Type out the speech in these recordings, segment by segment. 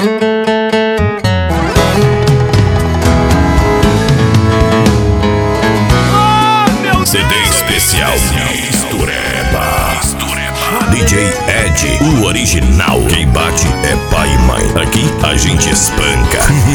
CD especial Mistureba. DJ Ed, o original. Quem bate é pai e mãe. Aqui a gente espanca.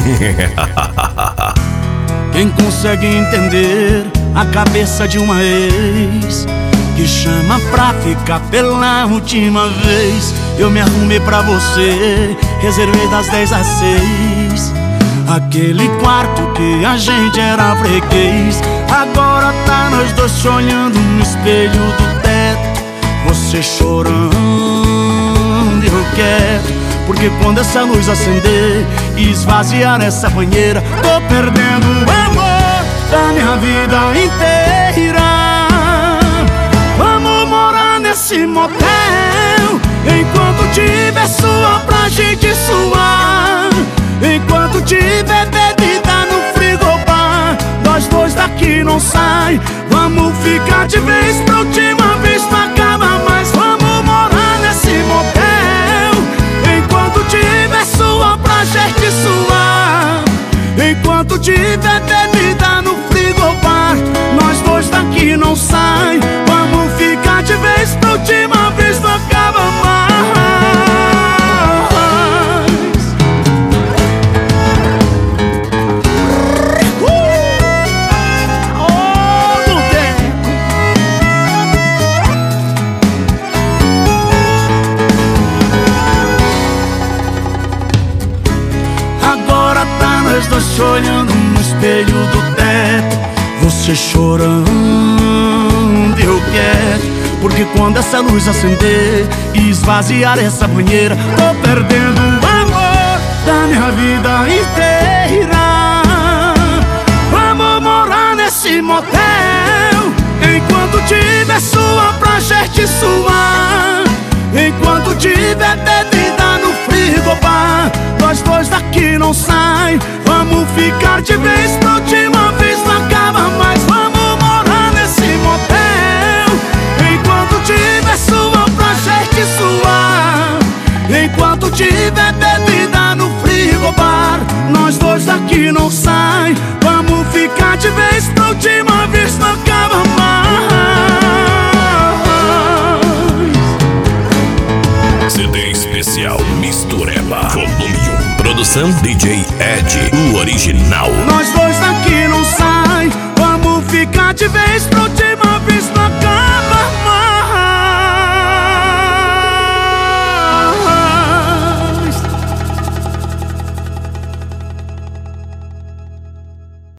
Quem consegue entender a cabeça de uma ex que chama pra ficar pela última vez? Eu me arrumei pra você, reservei das 10 às 6 aquele quarto que a gente era freguês. Agora tá nós dois se olhando no espelho do teto, você chorando e eu quieto. Porque quando essa luz acender e esvaziar essa banheira, tô perdendo o amor da minha vida inteira. Vamos morar nesse motel enquanto tiver suor pra gente suar, enquanto tiver bebida no frigobar. Nós dois daqui não sai. Vamos ficar de vez pra última vez, não acaba mais. Vamos morar nesse motel enquanto tiver suor pra gente suar, enquanto tiver bebida no frigobar. Nós dois daqui não sai. Vamos ficar de vez pra última vez, não acaba mais. Agora tá nós dois se olhando no espelho do teto, você chorando e eu quieto. Porque quando essa luz acender e esvaziar essa banheira, tô perdendo o amor da minha vida inteira. Vamos morar nesse motel enquanto tiver suor pra gente suar, enquanto tiver bebida no frigobar. Nós dois daqui não sai. Vamos ficar de vez pra última vez, não acaba mais. Vamos morar nesse motel enquanto tiver suor pra gente suar, enquanto tiver bebida no frigobar. Nós dois daqui não sai. Vamos ficar de vez pra última vez, não acaba mais. CD especial Mistureba Volume 1. Produção DJ Ed, o original. Nós dois daqui não sai. Vamos ficar de vez pra última vez.